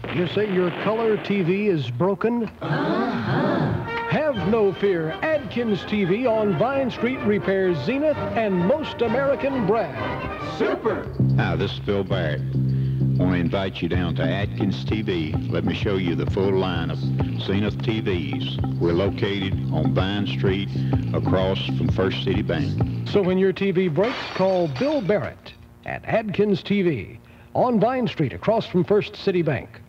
You say your color TV is broken? Have no fear. Adkins TV on Vine Street repairs Zenith and most American brands. Super! Hi, this is Bill Barrett. I want to invite you down to Adkins TV. Let me show you the full line of Zenith TVs. We're located on Vine Street across from First City Bank. So when your TV breaks, call Bill Barrett at Adkins TV on Vine Street across from First City Bank.